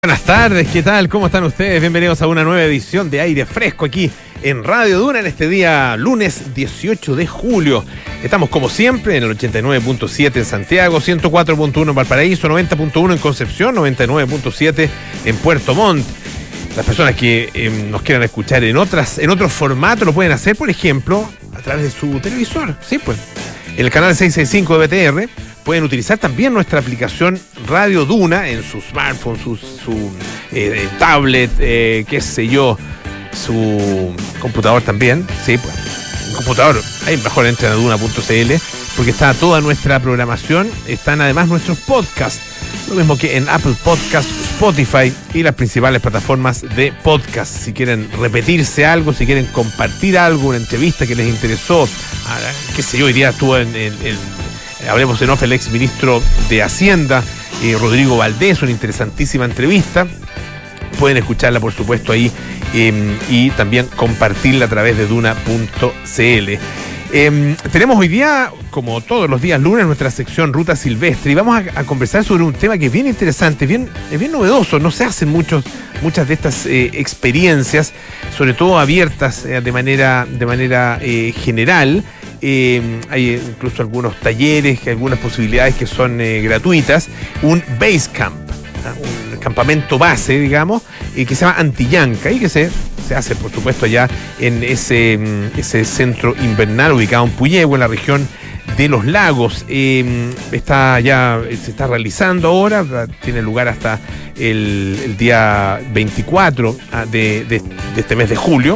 Buenas tardes, ¿qué tal? ¿Cómo están ustedes? Bienvenidos a una nueva edición de Aire Fresco aquí en Radio Duna en este día lunes 18 de julio. Estamos como siempre en el 89.7 en Santiago, 104.1 en Valparaíso, 90.1 en Concepción, 99.7 en Puerto Montt. Las personas que nos quieran escuchar en otros formatos lo pueden hacer, por ejemplo, a través de su televisor. Sí, pues, en el canal 665 de BTR. Pueden utilizar también nuestra aplicación Radio Duna en su smartphone, su tablet, qué sé yo, su computador también. Sí, pues, un computador, ahí mejor entren a duna.cl porque está toda nuestra programación. Están además nuestros podcasts, lo mismo que en Apple Podcasts, Spotify y las principales plataformas de podcast. Si quieren repetirse algo, si quieren compartir algo, una entrevista que les interesó, qué sé yo, hoy día estuvo Hablemos en off el ex ministro de Hacienda, Rodrigo Valdés, una interesantísima entrevista. Pueden escucharla, por supuesto, ahí y también compartirla a través de duna.cl. Tenemos hoy día, como todos los días lunes, nuestra sección Ruta Silvestre y vamos a conversar sobre un tema que es bien interesante, es bien novedoso. No se hacen muchas de estas experiencias, sobre todo abiertas de manera general. Hay incluso algunos talleres, algunas posibilidades que son gratuitas. Un base camp, un campamento base, digamos, que se llama Antillanca y que se hace, por supuesto, allá en ese centro invernal ubicado en Puyehue, en la región de los lagos. Se está realizando ahora, tiene lugar hasta el día 24 de este mes de julio.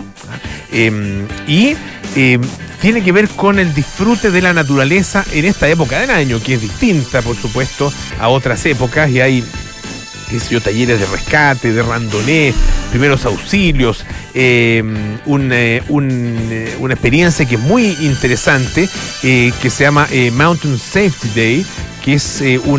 Tiene que ver con el disfrute de la naturaleza en esta época del año, que es distinta, por supuesto, a otras épocas, y hay, talleres de rescate, de randonee, primeros auxilios, una experiencia que es muy interesante, que se llama Mountain Safety Day, que es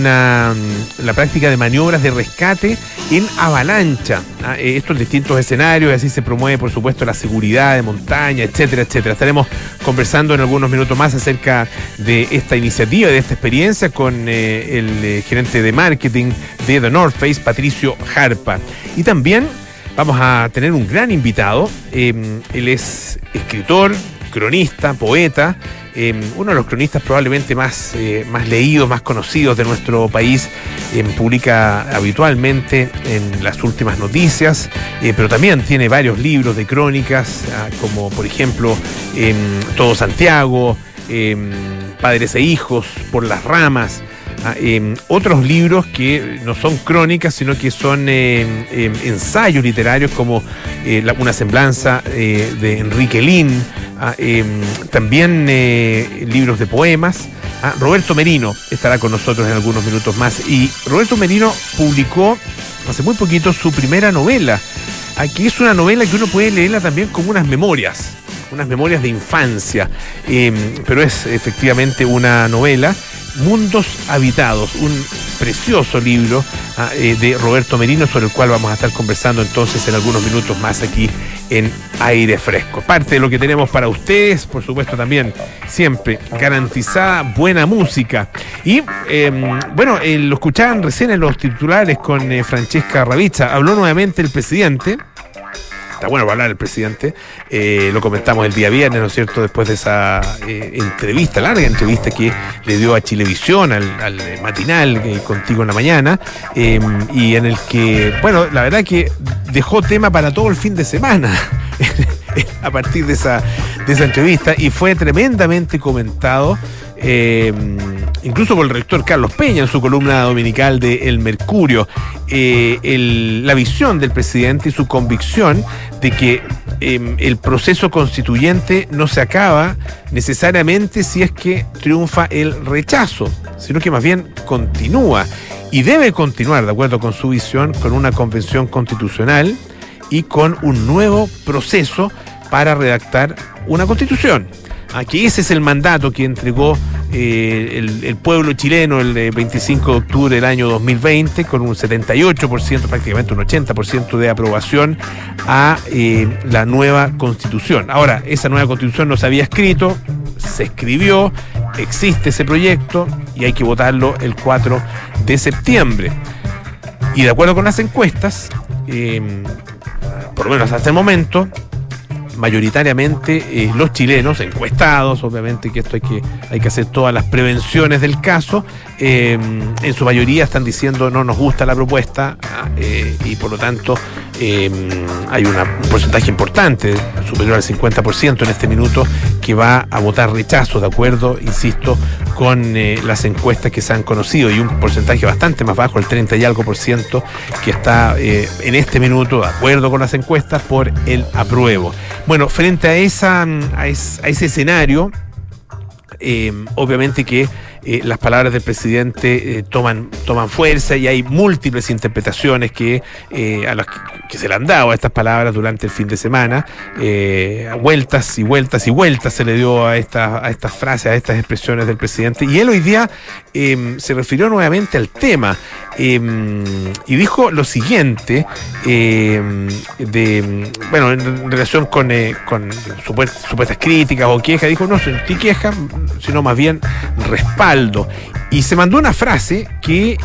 la práctica de maniobras de rescate en avalancha. Esto en distintos escenarios, y así se promueve, por supuesto, la seguridad de montaña, etcétera, etcétera. Estaremos conversando en algunos minutos más acerca de esta iniciativa, de esta experiencia, con el gerente de marketing de The North Face, Patricio Jarpa. Y también vamos a tener un gran invitado. Él es escritor, cronista, poeta, uno de los cronistas probablemente más leídos, más conocidos de nuestro país. Publica habitualmente en Las Últimas Noticias, pero también tiene varios libros de crónicas, como por ejemplo Todo Santiago, Padres e Hijos, Por las Ramas. Otros libros que no son crónicas, sino que son ensayos literarios, como Una Semblanza de Enrique Lin, también libros de poemas. Roberto Merino estará con nosotros en algunos minutos más, y Roberto Merino publicó hace muy poquito su primera novela. Aquí es una novela que uno puede leerla también como unas memorias de infancia, pero es efectivamente una novela, Mundos Habitados, un precioso libro de Roberto Merino, sobre el cual vamos a estar conversando entonces en algunos minutos más aquí en Aire Fresco. Parte de lo que tenemos para ustedes, por supuesto, también siempre garantizada buena música. Y lo escuchaban recién en los titulares con Francesca Ravizza. Habló nuevamente el presidente. Está bueno para hablar el presidente, lo comentamos el día viernes, ¿no es cierto?, después de esa larga entrevista que le dio a Chilevisión, al matinal, Contigo en la Mañana, y en el que, la verdad que dejó tema para todo el fin de semana a partir de esa entrevista, y fue tremendamente comentado, incluso por el rector Carlos Peña en su columna dominical de El Mercurio, la visión del presidente y su convicción de que el proceso constituyente no se acaba necesariamente si es que triunfa el rechazo, sino que más bien continúa, y debe continuar, de acuerdo con su visión, con una convención constitucional y con un nuevo proceso para redactar una constitución. Aquí ese es el mandato que entregó el pueblo chileno el 25 de octubre del año 2020, con un 78%, prácticamente un 80% de aprobación a la nueva constitución. Ahora, esa nueva constitución no se había escrito, se escribió, existe ese proyecto y hay que votarlo el 4 de septiembre. Y de acuerdo con las encuestas, por lo menos hasta el momento, mayoritariamente los chilenos encuestados, obviamente que esto hay que hacer todas las prevenciones del caso, en su mayoría están diciendo no nos gusta la propuesta, y por lo tanto hay un porcentaje importante, superior al 50% en este minuto, que va a votar rechazo, de acuerdo, insisto, con las encuestas que se han conocido, y un porcentaje bastante más bajo, el 30 y algo por ciento, que está en este minuto, de acuerdo con las encuestas, por el apruebo. Bueno, frente a ese escenario, obviamente que las palabras del presidente toman fuerza, y hay múltiples interpretaciones a las que se le han dado a estas palabras durante el fin de semana. Vueltas y vueltas y vueltas se le dio a estas frases, a estas expresiones del presidente, y él hoy día se refirió nuevamente al tema, y dijo lo siguiente, en relación con supuestas críticas o quejas. Dijo: no sentí queja, sino más bien respaldo. Y se mandó una frase que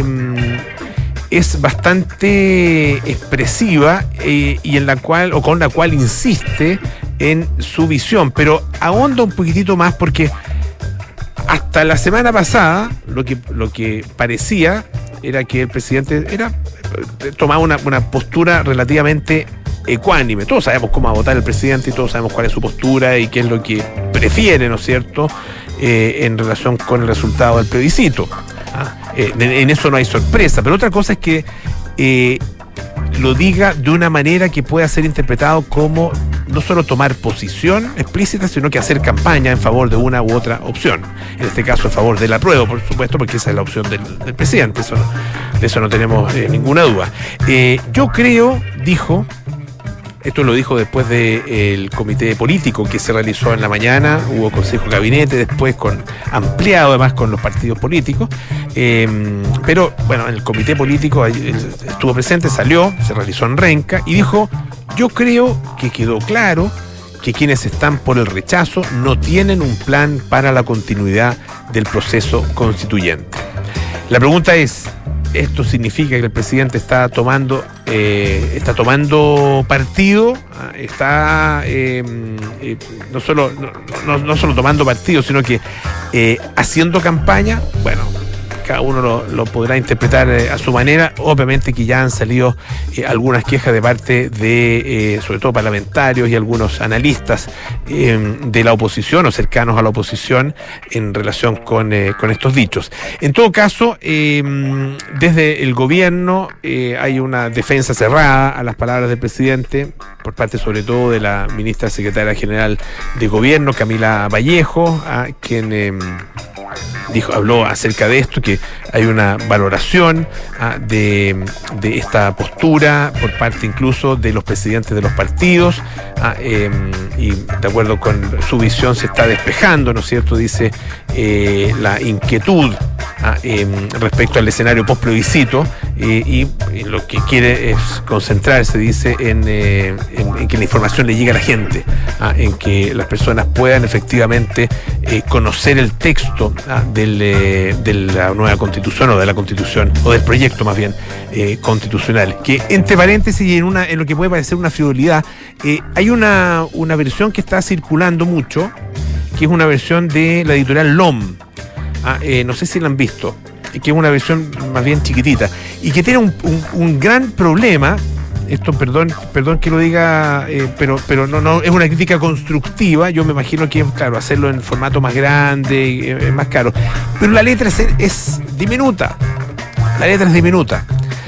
es bastante expresiva, y con la cual insiste en su visión, pero ahonda un poquitito más, porque hasta la semana pasada lo que parecía era que el presidente tomaba una postura relativamente ecuánime. Todos sabemos cómo va a votar el presidente y todos sabemos cuál es su postura y qué es lo que prefiere, ¿no es cierto?, en relación con el resultado del plebiscito. En eso no hay sorpresa, pero otra cosa es que lo diga de una manera que pueda ser interpretado como no solo tomar posición explícita, sino que hacer campaña en favor de una u otra opción. En este caso, en favor del apruebo, por supuesto, porque esa es la opción del presidente. De eso no tenemos ninguna duda. Yo creo, dijo, esto lo dijo después del comité político que se realizó en la mañana, hubo consejo de gabinete, después ampliado además con los partidos políticos, pero bueno, en el comité político estuvo presente, salió, se realizó en Renca y dijo: yo creo que quedó claro que quienes están por el rechazo no tienen un plan para la continuidad del proceso constituyente. La pregunta es: ¿esto significa que el presidente está tomando partido? Está no solo tomando partido, sino que haciendo campaña. Bueno, cada uno lo podrá interpretar a su manera. Obviamente que ya han salido algunas quejas de parte de, sobre todo parlamentarios y algunos analistas de la oposición o cercanos a la oposición en relación con estos dichos. En todo caso, desde el gobierno hay una defensa cerrada a las palabras del presidente, por parte sobre todo de la ministra secretaria general de Gobierno, Camila Vallejo, quien habló acerca de esto, que hay una valoración de esta postura por parte incluso de los presidentes de los partidos, y de acuerdo con su visión se está despejando, ¿no es cierto?, dice, la inquietud respecto al escenario post-plebiscito, y lo que quiere es concentrarse, dice, en que la información le llegue a la gente, en que las personas puedan efectivamente conocer el texto de la nueva constitución, o de la constitución, o del proyecto más bien constitucional, que entre paréntesis y en lo que puede parecer una frivolidad, hay una versión que está circulando mucho, que es una versión de la editorial LOM. No sé si la han visto, que es una versión más bien chiquitita y que tiene un gran problema. Esto, perdón que lo diga, pero no es una crítica constructiva. Yo me imagino que, claro, hacerlo en formato más grande es más caro, pero la letra es diminuta. La letra es diminuta.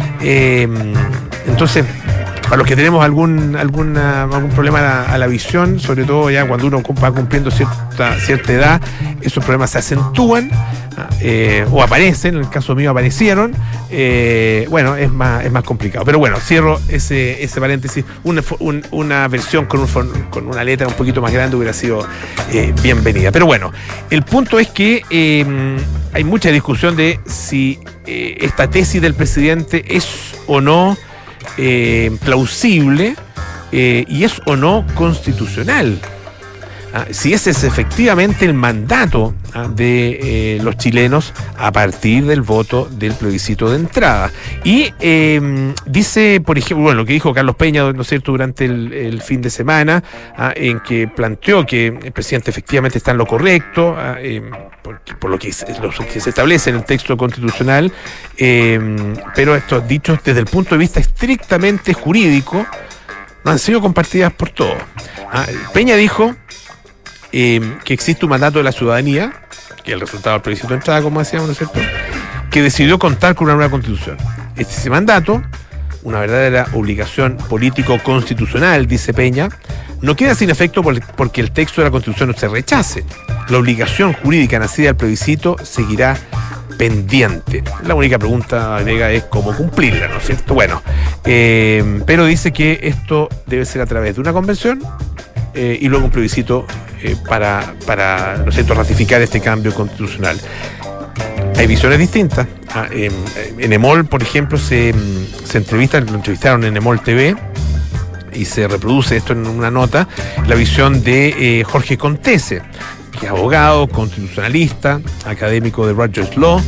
Entonces, para los que tenemos algún problema a la visión, sobre todo ya cuando uno va cumpliendo cierta edad, esos problemas se acentúan, o aparecen. En el caso mío aparecieron. Bueno, es más complicado. Pero bueno, cierro ese paréntesis. Una versión con una letra un poquito más grande hubiera sido bienvenida. Pero bueno, el punto es que hay mucha discusión de si esta tesis del presidente es o no plausible, y es o no constitucional. si ese es efectivamente el mandato de los chilenos a partir del voto del plebiscito de entrada. Y dice, por ejemplo, bueno, lo que dijo Carlos Peña, ¿no es cierto?, durante el fin de semana, en que planteó que el presidente efectivamente está en lo correcto, por lo que se establece en el texto constitucional, pero estos dichos desde el punto de vista estrictamente jurídico no han sido compartidas por todos. Peña dijo que existe un mandato de la ciudadanía, que es el resultado del plebiscito de entrada, como decíamos, ¿no es cierto?, que decidió contar con una nueva constitución. Ese mandato, una verdadera obligación político-constitucional, dice Peña, no queda sin efecto porque el texto de la constitución no se rechace. La obligación jurídica nacida del plebiscito seguirá pendiente. La única pregunta, agrega, es cómo cumplirla, ¿no es cierto? Bueno, pero dice que esto debe ser a través de una convención y luego un plebiscito para ¿no es cierto?, ratificar este cambio constitucional. Hay visiones distintas. En EMOL, por ejemplo, lo entrevistaron en EMOL TV y se reproduce esto en una nota, la visión de Jorge Contese, que es abogado, constitucionalista, académico de Rutgers Law,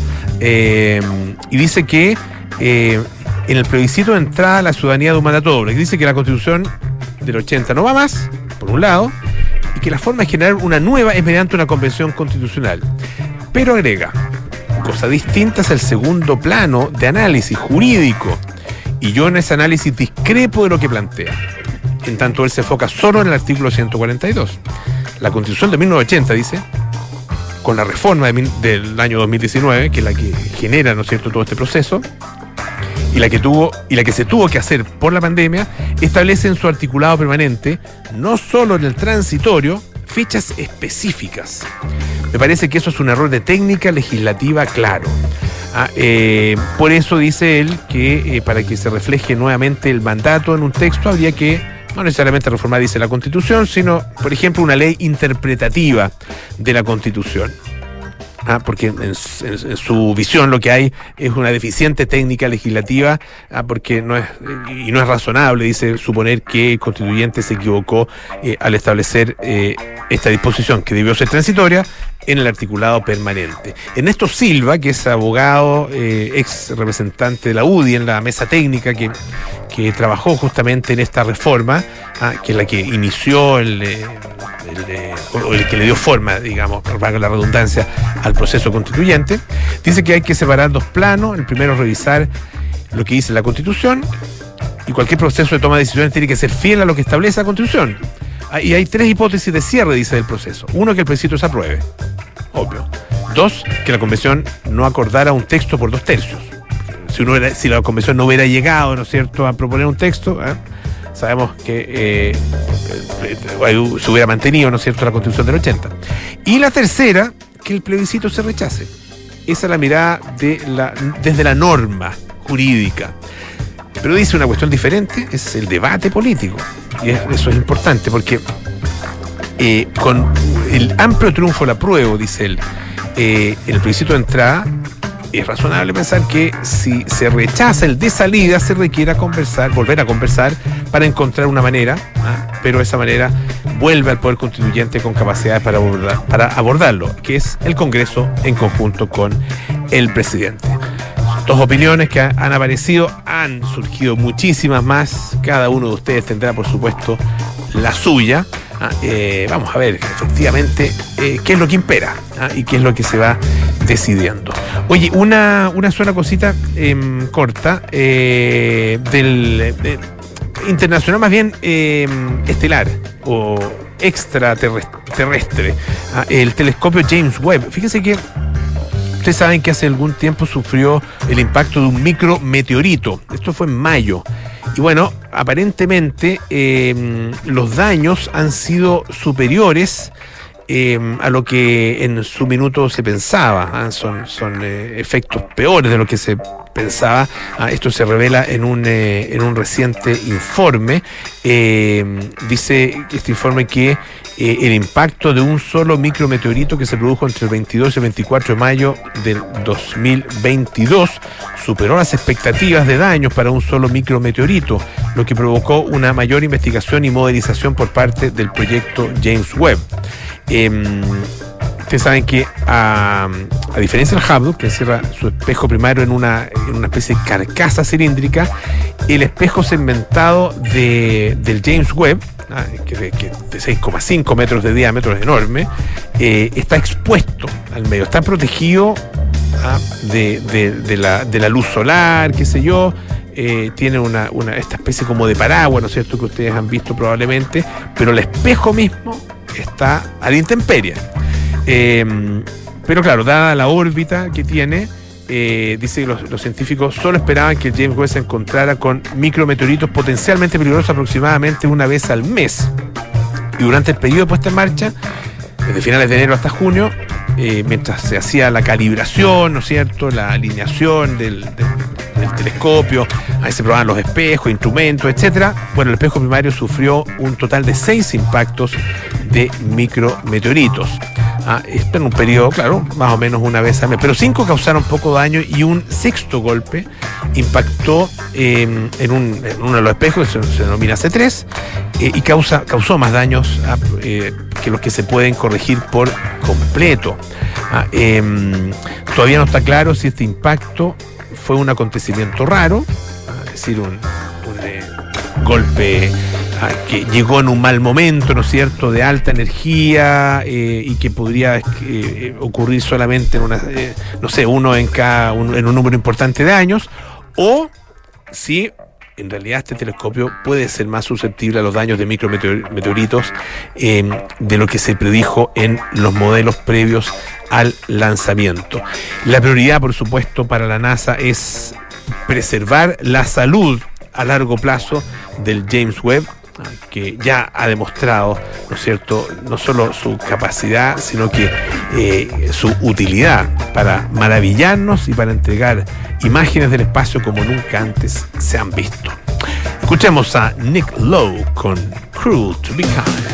y dice que en el plebiscito de entrada la ciudadanía de un mandato doble, que dice que la constitución del 80 no va más, por un lado, y que la forma de generar una nueva es mediante una convención constitucional. Pero agrega, cosa distinta es el segundo plano de análisis jurídico, y yo en ese análisis discrepo de lo que plantea, en tanto él se enfoca solo en el artículo 142. La Constitución de 1980, dice, con la reforma del año 2019, que es la que genera, ¿no es cierto?, todo este proceso, y la que se tuvo que hacer por la pandemia, establece en su articulado permanente, no solo en el transitorio, fechas específicas. Me parece que eso es un error de técnica legislativa claro. Por eso dice él que para que se refleje nuevamente el mandato en un texto habría que no necesariamente reformar, dice, la Constitución, sino, por ejemplo, una ley interpretativa de la Constitución. Porque en su visión lo que hay es una deficiente técnica legislativa, porque no es razonable, dice, suponer que el constituyente se equivocó al establecer esta disposición, que debió ser transitoria, en el articulado permanente. Ernesto Silva, que es abogado, ex representante de la UDI en la mesa técnica que trabajó justamente en esta reforma, que es la que inició el que le dio forma, digamos, para la redundancia, al proceso constituyente, dice que hay que separar dos planos. El primero es revisar lo que dice la Constitución, y cualquier proceso de toma de decisiones tiene que ser fiel a lo que establece la Constitución. Y hay tres hipótesis de cierre, dice, del proceso. Uno, que el plebiscito se apruebe, obvio. Dos, que la convención no acordara un texto por 2/3. Si la convención no hubiera llegado, ¿no es cierto?, a proponer un texto, sabemos que se hubiera mantenido, ¿no es cierto?, la Constitución del 80. Y la tercera, que el plebiscito se rechace. Esa es la mirada desde la norma jurídica. Pero dice una cuestión diferente, es el debate político. Y eso es importante, porque con el amplio triunfo del apruebo, dice él, en el plebiscito de entrada, es razonable pensar que si se rechaza el de salida, se requiera volver a conversar para encontrar una manera, pero esa manera vuelve al Poder Constituyente con capacidades para abordarlo, que es el Congreso en conjunto con el presidente. Dos opiniones que han aparecido, han surgido muchísimas más. Cada uno de ustedes tendrá, por supuesto, la suya. Vamos a ver efectivamente qué es lo que impera y qué es lo que se va decidiendo. Oye, una sola cosita corta internacional, más bien estelar o extraterrestre, el telescopio James Webb. Fíjense que ustedes saben que hace algún tiempo sufrió el impacto de un micrometeorito. Esto fue en mayo. Y bueno, aparentemente los daños han sido superiores a lo que en su minuto se pensaba. Son efectos peores de lo que se pensaba. Esto se revela en un reciente informe. Dice este informe que el impacto de un solo micrometeorito que se produjo entre el 22 y el 24 de mayo del 2022 superó las expectativas de daños para un solo micrometeorito, lo que provocó una mayor investigación y modelización por parte del proyecto James Webb. Ustedes saben que a diferencia del Hubble, que encierra su espejo primario en una especie de carcasa cilíndrica, el espejo segmentado del James Webb, que de 6,5 metros de diámetro, es enorme, está expuesto al medio, está protegido de la luz solar, qué sé yo. Tiene esta especie como de paraguas, ¿no es cierto?, que ustedes han visto probablemente, pero el espejo mismo está a la intemperie. Pero claro, dada la órbita que tiene, dice que los científicos solo esperaban que el James Webb se encontrara con micrometeoritos potencialmente peligrosos aproximadamente una vez al mes. Y durante el periodo de puesta en marcha, desde finales de enero hasta junio, mientras se hacía la calibración, ¿no es cierto?, la alineación del telescopio, ahí se probaban los espejos, instrumentos, etcétera. Bueno, el espejo primario sufrió un total de 6 impactos de micrometeoritos. Esto en un periodo, claro, más o menos una vez al mes, pero 5 causaron poco daño y un sexto golpe impactó en uno de los espejos, que se denomina C3, y causó más daños que los que se pueden corregir por completo. Todavía no está claro si este impacto fue un acontecimiento raro, es decir, un golpe que llegó en un mal momento, ¿no es cierto?, de alta energía, y que podría ocurrir solamente en uno en un número importante de años, o si en realidad este telescopio puede ser más susceptible a los daños de micrometeoritos de lo que se predijo en los modelos previos al lanzamiento. La prioridad, por supuesto, para la NASA es preservar la salud a largo plazo del James Webb, que ya ha demostrado, ¿no es cierto?, no solo su capacidad, sino que su utilidad para maravillarnos y para entregar imágenes del espacio como nunca antes se han visto. Escuchemos a Nick Lowe con Cruel to Be Kind.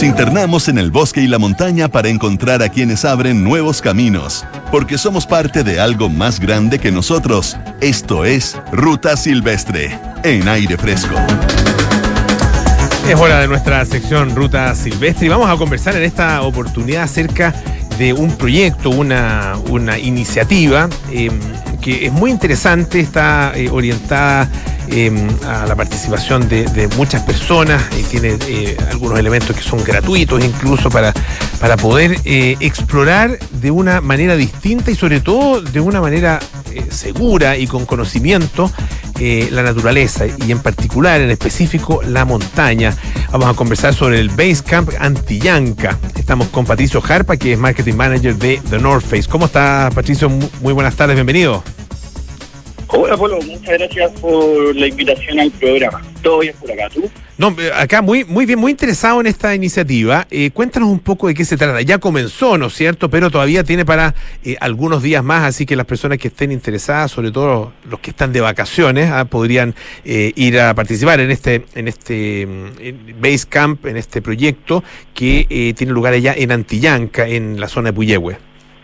Nos internamos en el bosque y la montaña para encontrar a quienes abren nuevos caminos, porque somos parte de algo más grande que nosotros. Esto es Ruta Silvestre, en Aire Fresco. Es hora de nuestra sección Ruta Silvestre y vamos a conversar en esta oportunidad acerca de un proyecto, una iniciativa que es muy interesante, está orientada a la participación de muchas personas y tiene algunos elementos que son gratuitos incluso para poder explorar de una manera distinta y sobre todo de una manera segura y con conocimiento la naturaleza y en particular, en específico, la montaña. Vamos a conversar sobre el Basecamp Antillanca. Estamos con Patricio Jarpa, que es Marketing Manager de The North Face. ¿Cómo está, Patricio? Muy buenas tardes, bienvenido. Hola, Polo, muchas gracias por la invitación al programa. ¿Todo bien por acá, tú? No, acá muy bien, muy interesado en esta iniciativa. Cuéntanos un poco de qué se trata. Ya comenzó, ¿no es cierto? Pero todavía tiene para algunos días más, así que las personas que estén interesadas, sobre todo los que están de vacaciones, podrían ir a participar en este Basecamp, en este proyecto que tiene lugar allá en Antillanca, en la zona de Puyehue.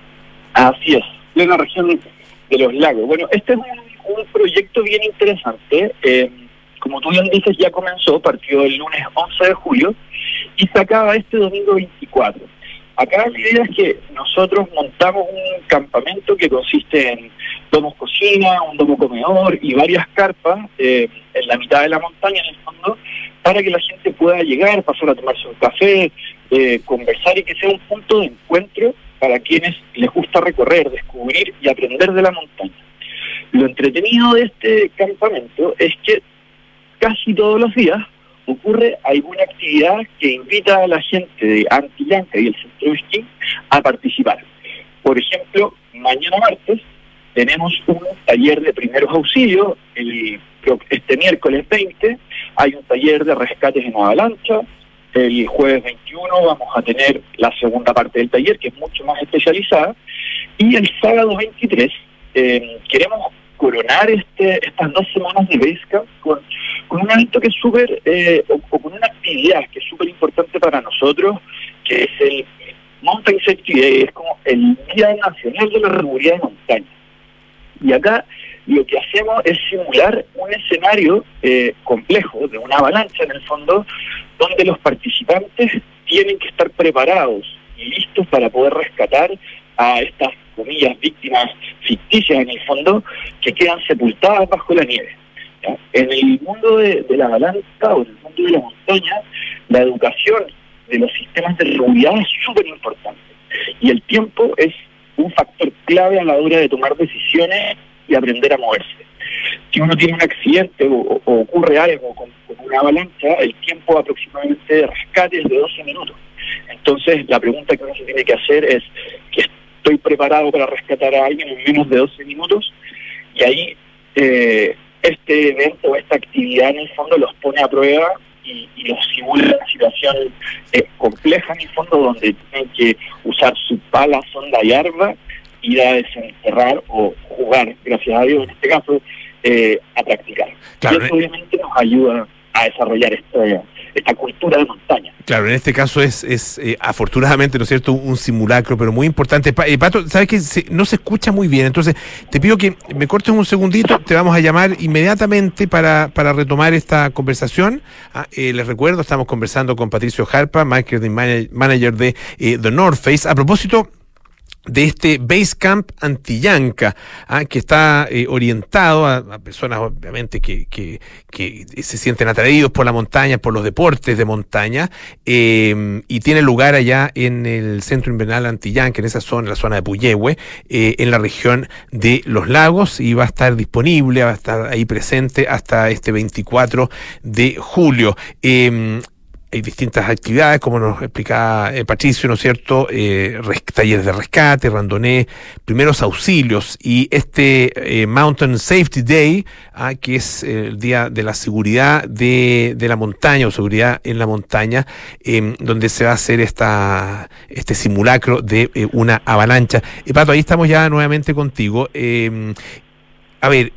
Así es, en la región de los lagos. Bueno, este es un proyecto bien interesante. Como tú bien dices, ya comenzó, partió el lunes 11 de julio y se acaba este domingo 24. Acá la idea es que nosotros montamos un campamento que consiste en domos cocina, un domo comedor y varias carpas en la mitad de la montaña, en el fondo, para que la gente pueda llegar, pasar a tomarse un café, conversar y que sea un punto de encuentro para quienes les gusta recorrer, descubrir y aprender de la montaña. Lo entretenido de este campamento es que casi todos los días ocurre alguna actividad que invita a la gente de Antillanca y el centro de esquí a participar. Por ejemplo, mañana martes tenemos un taller de primeros auxilios, este miércoles 20 hay un taller de rescates en avalancha, el jueves 21 vamos a tener la segunda parte del taller, que es mucho más especializada, y el sábado 23 queremos coronar estas 2 semanas de Basecamp con un evento que es súper, o con una actividad que es súper importante para nosotros, que es el Mountain Safety Day, es como el Día Nacional de la Seguridad de Montaña. Y acá lo que hacemos es simular un escenario complejo, de una avalancha en el fondo, donde los participantes tienen que estar preparados y listos para poder rescatar a estas, comillas, víctimas ficticias en el fondo, que quedan sepultadas bajo la nieve. ¿Ya? En el mundo de la avalancha o en el mundo de la montaña, la educación de los sistemas de seguridad es súper importante. Y el tiempo es un factor clave a la hora de tomar decisiones y aprender a moverse. Si uno tiene un accidente o ocurre algo con una avalancha, el tiempo aproximadamente de rescate es de 12 minutos. Entonces, la pregunta que uno se tiene que hacer es que estoy preparado para rescatar a alguien en menos de 12 minutos, y ahí este evento, esta actividad en el fondo los pone a prueba y los simula en una situación compleja en el fondo, donde tienen que usar su pala, sonda y arma, ir a desenterrar o jugar, gracias a Dios en este caso, a practicar. Claro, y eso obviamente nos ayuda a desarrollar esta cultura de montaña. Claro, en este caso es afortunadamente, ¿no es cierto?, un simulacro, pero muy importante. Pato, sabes que no se escucha muy bien, entonces te pido que me cortes un segundito, te vamos a llamar inmediatamente para retomar esta conversación. Les recuerdo, estamos conversando con Patricio Jarpa, Marketing Manager de The North Face, a propósito de este Basecamp Antillanca, que está orientado a personas obviamente que se sienten atraídos por la montaña, por los deportes de montaña, y tiene lugar allá en el Centro Invernal Antillanca, en esa zona, la zona de Puyehue, en la región de los lagos, y va a estar disponible, va a estar ahí presente hasta este 24 de julio. Hay distintas actividades, como nos explicaba Patricio, ¿no es cierto? Talleres de rescate, randonee, primeros auxilios, y este Mountain Safety Day, que es el día de la seguridad de la montaña, o seguridad en la montaña, donde se va a hacer este simulacro de una avalancha. Pato, ahí estamos ya nuevamente contigo. A ver,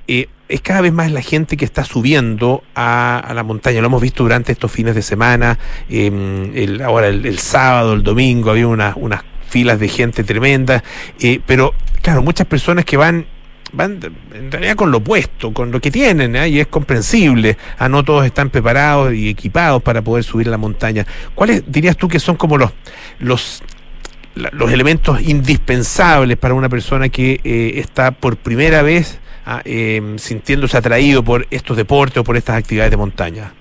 es cada vez más la gente que está subiendo a la montaña. Lo hemos visto durante estos fines de semana, ahora el sábado, el domingo, había unas filas de gente tremenda, pero claro, muchas personas que van en realidad con lo opuesto, con lo que tienen, y es comprensible. No todos están preparados y equipados para poder subir a la montaña. ¿Cuáles dirías tú que son como los elementos indispensables para una persona que está por primera vez sintiéndose atraído por estos deportes o por estas actividades de montaña?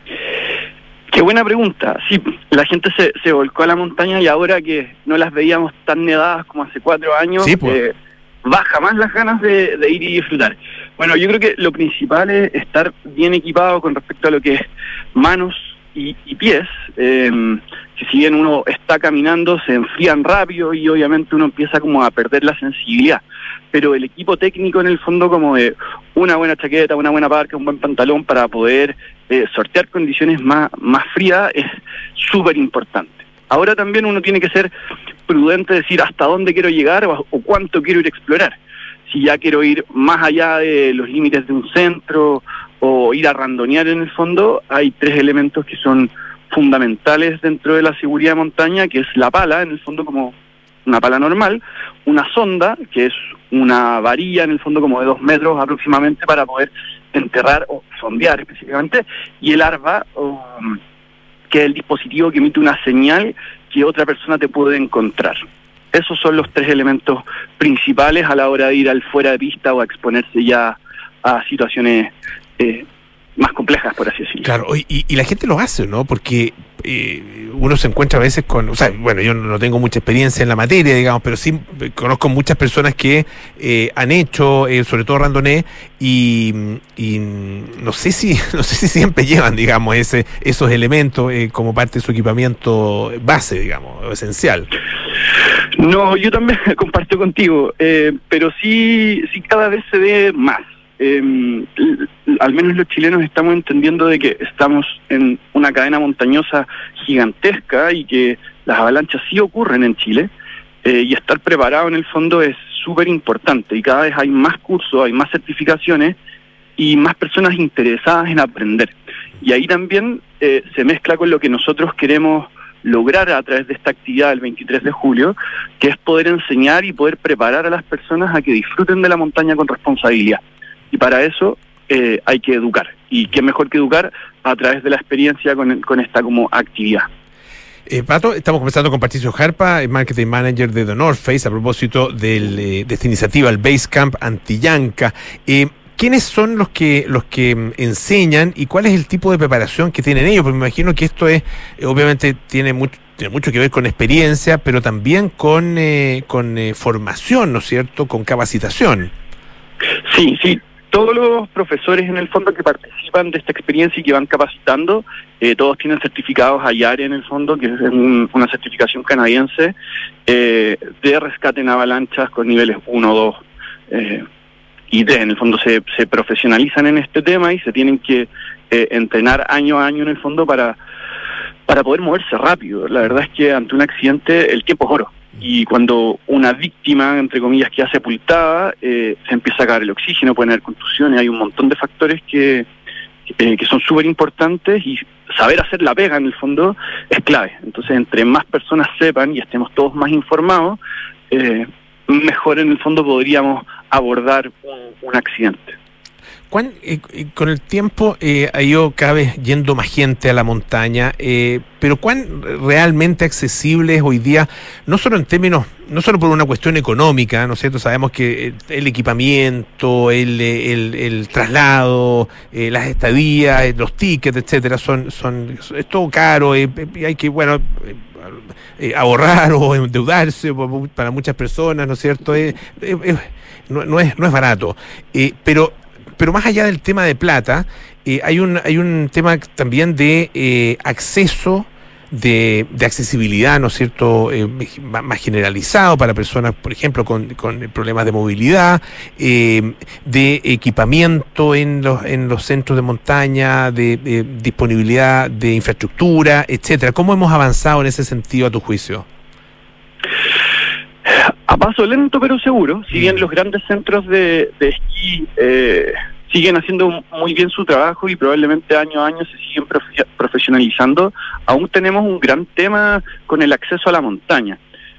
Qué buena pregunta. Sí, la gente se volcó a la montaña y ahora que no las veíamos tan nevadas como hace 4 años, sí, pues. Baja más las ganas de ir y disfrutar. Bueno, yo creo que lo principal es estar bien equipado con respecto a lo que es manos y pies, que si bien uno está caminando se enfrían rápido y obviamente uno empieza como a perder la sensibilidad, pero el equipo técnico en el fondo, como de una buena chaqueta, una buena parca, un buen pantalón para poder sortear condiciones más frías, es súper importante. Ahora también uno tiene que ser prudente, decir hasta dónde quiero llegar o cuánto quiero ir a explorar. Si ya quiero ir más allá de los límites de un centro o ir a randonear en el fondo, hay 3 elementos que son fundamentales dentro de la seguridad de montaña, que es la pala, en el fondo como una pala normal, una sonda, que es una varilla en el fondo como de 2 metros aproximadamente para poder enterrar o sondear específicamente, y el arva, que es el dispositivo que emite una señal que otra persona te puede encontrar. Esos son los 3 elementos principales a la hora de ir al fuera de pista o a exponerse ya a situaciones más complejas, por así decirlo. Claro, y la gente lo hace, ¿no? Porque uno se encuentra a veces con... O sea, bueno, yo no tengo mucha experiencia en la materia, digamos, pero sí conozco muchas personas que han hecho, sobre todo randoné, y no sé si siempre llevan, digamos, esos elementos como parte de su equipamiento base, digamos, esencial. No, yo también comparto contigo, pero sí cada vez se ve más. Al menos los chilenos estamos entendiendo de que estamos en una cadena montañosa gigantesca y que las avalanchas sí ocurren en Chile, y estar preparado en el fondo es súper importante, y cada vez hay más cursos, hay más certificaciones y más personas interesadas en aprender, y ahí también se mezcla con lo que nosotros queremos lograr a través de esta actividad del 23 de julio, que es poder enseñar y poder preparar a las personas a que disfruten de la montaña con responsabilidad. Y para eso hay que educar. Y qué mejor que educar a través de la experiencia con esta como actividad. Pato, estamos conversando con Patricio Jarpa, Marketing Manager de The North Face, a propósito de esta iniciativa, el Basecamp Antillanca. ¿Quiénes son los que enseñan y cuál es el tipo de preparación que tienen ellos? Porque me imagino que esto es, obviamente tiene mucho que ver con experiencia, pero también con formación, ¿no es cierto?, con capacitación. Sí. Todos los profesores en el fondo que participan de esta experiencia y que van capacitando, todos tienen certificados AYARE en el fondo, que es una certificación canadiense de rescate en avalanchas con niveles 1, 2 y 3. En el fondo se profesionalizan en este tema y se tienen que entrenar año a año en el fondo para poder moverse rápido. La verdad es que ante un accidente el tiempo es oro. Y cuando una víctima, entre comillas, queda sepultada, se empieza a acabar el oxígeno, pueden haber contusiones, hay un montón de factores que son súper importantes, y saber hacer la pega en el fondo es clave. Entonces, entre más personas sepan y estemos todos más informados, mejor en el fondo podríamos abordar un accidente. Con el tiempo ha ido cada vez yendo más gente a la montaña, pero ¿cuán realmente accesible es hoy día? No solo por una cuestión económica, ¿no es cierto? Sabemos que el equipamiento, el traslado, las estadías, los tickets, etcétera, es todo caro, y hay que, ahorrar o endeudarse para muchas personas, ¿no es cierto? No es barato, pero más allá del tema de plata, hay un tema también de acceso, de accesibilidad, ¿no es cierto?, más generalizado para personas, por ejemplo, con problemas de movilidad, de equipamiento en los centros de montaña, de disponibilidad de infraestructura, etcétera. ¿Cómo hemos avanzado en ese sentido, a tu juicio? A paso lento pero seguro. Si bien los grandes centros de esquí siguen haciendo muy bien su trabajo y probablemente año a año se siguen profesionalizando. Aún tenemos un gran tema con el acceso a la montaña.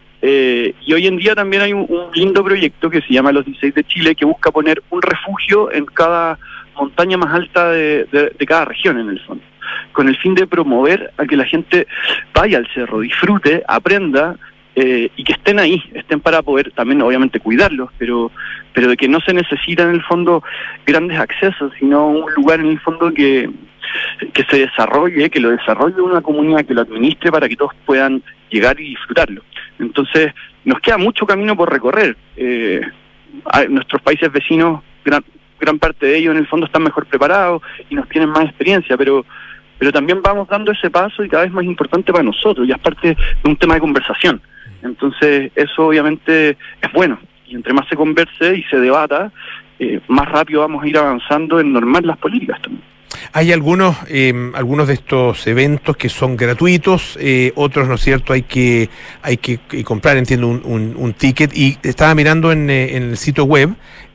Y hoy en día también hay un lindo proyecto que se llama Los 16 de Chile, que busca poner un refugio en cada montaña más alta de cada región, en el fondo, con el fin de promover a que la gente vaya al cerro, disfrute, aprenda, y que estén para poder también obviamente cuidarlos, pero de que no se necesita en el fondo grandes accesos, sino un lugar en el fondo que se desarrolle, que lo desarrolle una comunidad, que lo administre para que todos puedan llegar y disfrutarlo. Entonces nos queda mucho camino por recorrer. Nuestros países vecinos, gran parte de ellos en el fondo están mejor preparados y nos tienen más experiencia, pero también vamos dando ese paso y cada vez más importante para nosotros, y es parte de un tema de conversación. Entonces eso obviamente es bueno, y entre más se converse y se debata, más rápido vamos a ir avanzando en normar las políticas también. Hay algunos de estos eventos que son gratuitos, otros, ¿no es cierto?, hay que comprar, entiendo, un ticket, y estaba mirando en el sitio web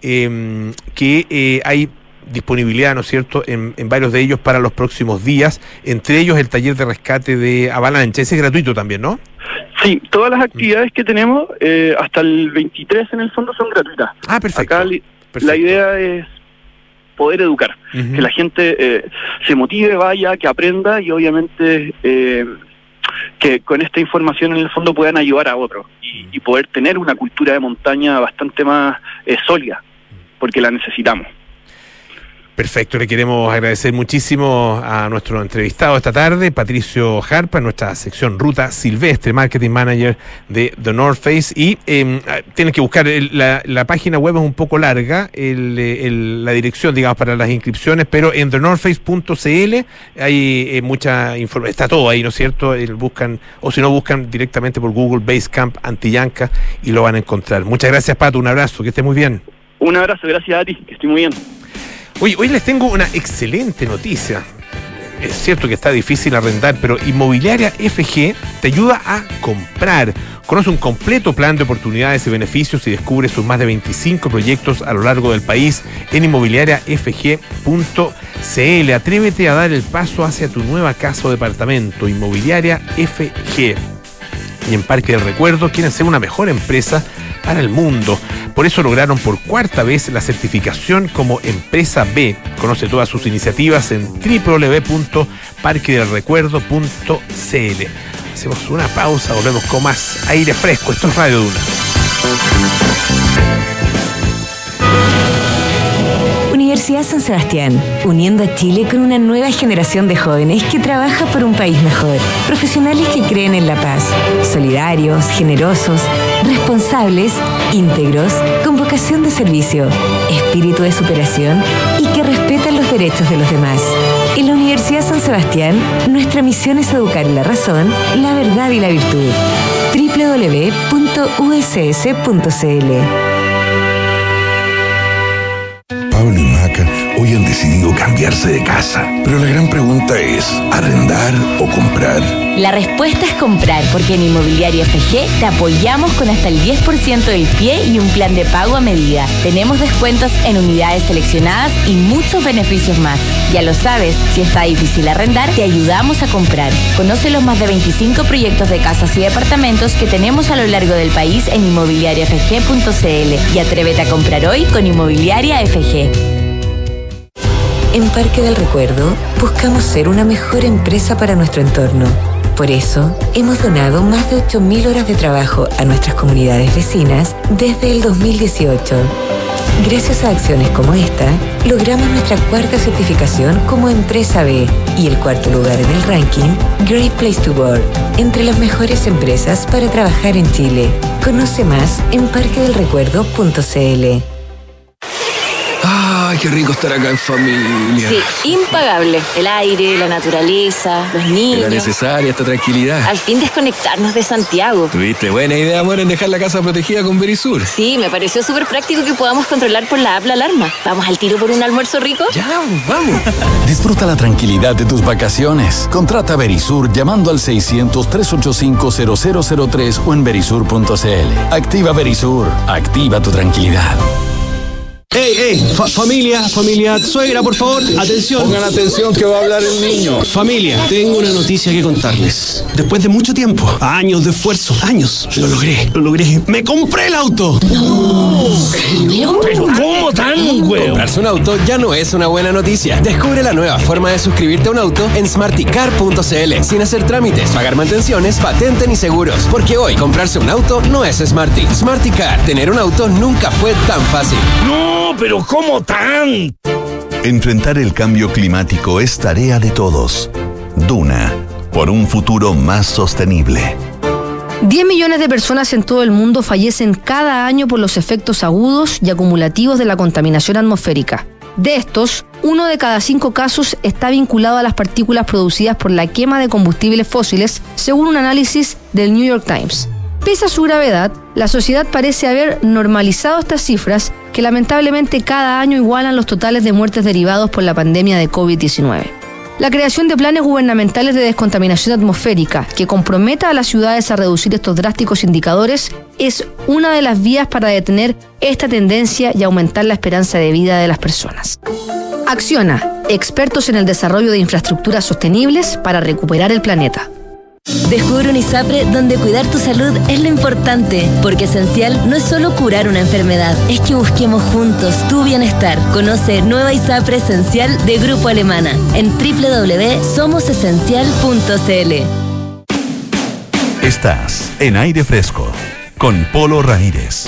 que hay disponibilidad, ¿no es cierto?, en varios de ellos para los próximos días, entre ellos el taller de rescate de avalancha. Ese es gratuito también, ¿no? Sí, todas las actividades que tenemos hasta el 23 en el fondo son gratuitas. Ah, perfecto. Acá la idea es poder educar, que la gente se motive, vaya, que aprenda, y obviamente que con esta información en el fondo puedan ayudar a otros y poder tener una cultura de montaña bastante más sólida, porque la necesitamos. Perfecto, le queremos agradecer muchísimo a nuestro entrevistado esta tarde, Patricio Jarpa, en nuestra sección Ruta Silvestre, Marketing Manager de The North Face. Y tienen que buscar, la página web es un poco larga, la dirección, digamos, para las inscripciones, pero en thenorthface.cl hay mucha información, está todo ahí, ¿no es cierto? Buscan, o si no, buscan directamente por Google Basecamp Antillanca y lo van a encontrar. Muchas gracias, Pato, un abrazo, que estés muy bien. Un abrazo, gracias a ti, que estoy muy bien. Hoy les tengo una excelente noticia. Es cierto que está difícil arrendar, pero Inmobiliaria FG te ayuda a comprar. Conoce un completo plan de oportunidades y beneficios y descubre sus más de 25 proyectos a lo largo del país en inmobiliariafg.cl. Atrévete a dar el paso hacia tu nueva casa o departamento. Inmobiliaria FG. Y en Parque del Recuerdo quieren ser una mejor empresa para el mundo. Por eso lograron por cuarta vez la certificación como Empresa B. Conoce todas sus iniciativas en www.parquedelrecuerdo.cl. Hacemos una pausa, volvemos con más aire fresco. Esto es Radio Duna. Universidad San Sebastián, uniendo a Chile con una nueva generación de jóvenes que trabaja por un país mejor. Profesionales que creen en la paz, solidarios, generosos, responsables, íntegros, con vocación de servicio, espíritu de superación y que respetan los derechos de los demás. En la Universidad San Sebastián, nuestra misión es educar en la razón, la verdad y la virtud. www.uss.cl. Pablo y Maca hoy han decidido cambiarse de casa. Pero la gran pregunta es, ¿arrendar o comprar? La respuesta es comprar, porque en Inmobiliaria FG te apoyamos con hasta el 10% del pie y un plan de pago a medida. Tenemos descuentos en unidades seleccionadas y muchos beneficios más. Ya lo sabes, si está difícil arrendar, te ayudamos a comprar. Conoce los más de 25 proyectos de casas y departamentos que tenemos a lo largo del país en inmobiliariafg.cl y atrévete a comprar hoy con Inmobiliaria FG. En Parque del Recuerdo buscamos ser una mejor empresa para nuestro entorno. Por eso, hemos donado más de 8.000 horas de trabajo a nuestras comunidades vecinas desde el 2018. Gracias a acciones como esta, logramos nuestra cuarta certificación como Empresa B y el cuarto lugar en el ranking Great Place to Work, entre las mejores empresas para trabajar en Chile. Conoce más en parquedelrecuerdo.cl. ¡Ay, qué rico estar acá en familia! Sí, impagable. El aire, la naturaleza, los niños. Era necesaria esta tranquilidad. Al fin desconectarnos de Santiago. Tuviste buena idea, amor, en dejar la casa protegida con Verisur. Sí, me pareció súper práctico que podamos controlar por la app la alarma. ¿Vamos al tiro por un almuerzo rico? Ya, vamos. Disfruta la tranquilidad de tus vacaciones. Contrata Verisur llamando al 600-385-0003 o en verisur.cl. Activa Verisur. Activa tu tranquilidad. ¡Ey! Familia, suegra, por favor, atención. Pongan atención que va a hablar el niño. Familia, tengo una noticia que contarles. Después de mucho tiempo, años de esfuerzo, lo logré. ¡Me compré el auto! ¡No! ¿Pero cómo tan, güey? Comprarse un auto ya no es una buena noticia. Descubre la nueva forma de suscribirte a un auto en smarticar.cl, sin hacer trámites, pagar mantenciones, patente ni seguros. Porque hoy comprarse un auto no es Smarty. Smarticar, tener un auto nunca fue tan fácil. ¡No! ¿Pero cómo tan? Enfrentar el cambio climático es tarea de todos. Duna, por un futuro más sostenible. 10 millones de personas en todo el mundo fallecen cada año por los efectos agudos y acumulativos de la contaminación atmosférica. De estos, 1 de cada 5 casos está vinculado a las partículas producidas por la quema de combustibles fósiles, según un análisis del New York Times. Pese a su gravedad, la sociedad parece haber normalizado estas cifras que lamentablemente cada año igualan los totales de muertes derivados por la pandemia de COVID-19. La creación de planes gubernamentales de descontaminación atmosférica que comprometa a las ciudades a reducir estos drásticos indicadores es una de las vías para detener esta tendencia y aumentar la esperanza de vida de las personas. Acciona, expertos en el desarrollo de infraestructuras sostenibles para recuperar el planeta. Descubre un ISAPRE donde cuidar tu salud es lo importante, porque esencial no es solo curar una enfermedad, es que busquemos juntos tu bienestar. Conoce Nueva ISAPRE Esencial de Grupo Alemana en www.somosesencial.cl. Estás en Aire Fresco con Polo Ramírez.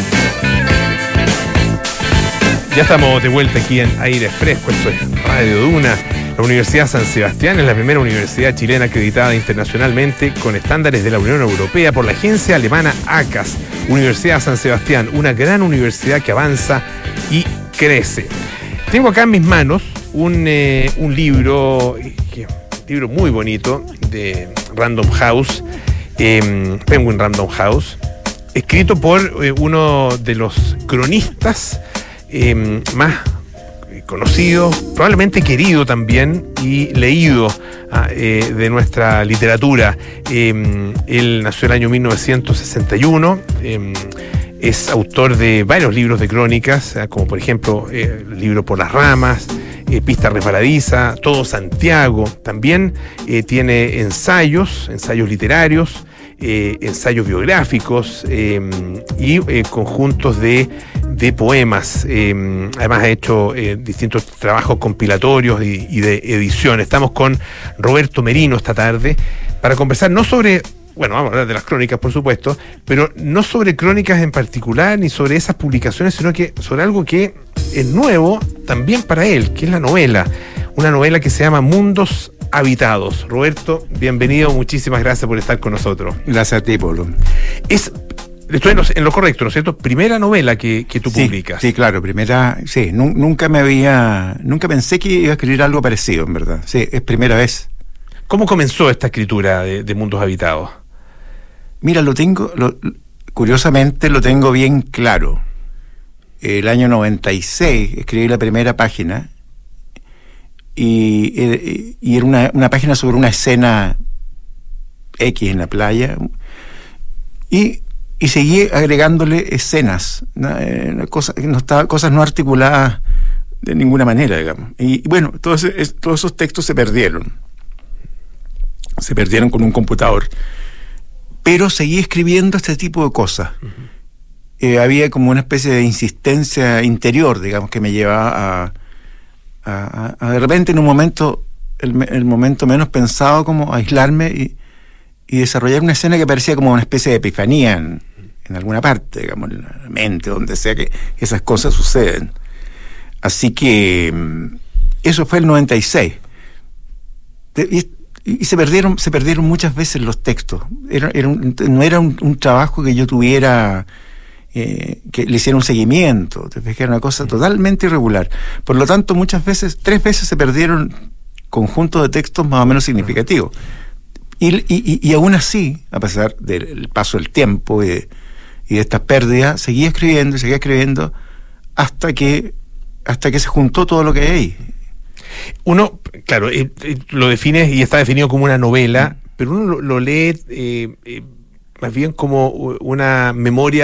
Ya estamos de vuelta aquí en Aire Fresco, esto es Radio Duna. La Universidad San Sebastián es la primera universidad chilena acreditada internacionalmente con estándares de la Unión Europea por la agencia alemana ACAS. Universidad San Sebastián, una gran universidad que avanza y crece. Tengo acá en mis manos un libro muy bonito de Random House, Penguin Random House, escrito por uno de los cronistas más conocido, probablemente querido también y leído de nuestra literatura. Él nació el año 1961, es autor de varios libros de crónicas, como por ejemplo el libro Por las ramas, Pista resbaladiza, Todo Santiago. También tiene ensayos literarios, ensayos biográficos y conjuntos de poemas. Además ha hecho distintos trabajos compilatorios y de edición. Estamos con Roberto Merino esta tarde para conversar no sobre, vamos a hablar de las crónicas por supuesto, pero no sobre crónicas en particular ni sobre esas publicaciones, sino que sobre algo que es nuevo también para él, que es la novela. Una novela que se llama Mundos Habitados. Roberto, bienvenido, muchísimas gracias por estar con nosotros. Gracias a ti, Polo. Estoy en lo correcto, ¿no es cierto? Primera novela que tú publicas. Sí, claro, primera, sí, nunca pensé que iba a escribir algo parecido, en verdad. Sí, es primera vez. ¿Cómo comenzó esta escritura de Mundos Habitados? Mira, curiosamente lo tengo bien claro. El año 96 escribí la primera página y era una página sobre una escena X en la playa y seguí agregándole escenas, cosas no articuladas de ninguna manera, digamos. Y bueno, todos esos textos se perdieron con un computador, pero seguí escribiendo este tipo de cosas. Había como una especie de insistencia interior, digamos, que me llevaba a de repente en un momento, el momento menos pensado, como aislarme y desarrollar una escena que parecía como una especie de epifanía en alguna parte, digamos, en la mente, donde sea que esas cosas suceden. Así que eso fue el 96. Y se perdieron muchas veces los textos. No era un trabajo que yo tuviera, que le hiciera un seguimiento. Te fijas, era una cosa totalmente irregular. Por lo tanto, 3 veces se perdieron conjuntos de textos más o menos significativos. Y aún así, a pesar del paso del tiempo y de estas pérdidas, seguía escribiendo hasta que se juntó todo lo que hay. Uno, claro, lo define y está definido como una novela, pero uno lo lee más bien como una memoria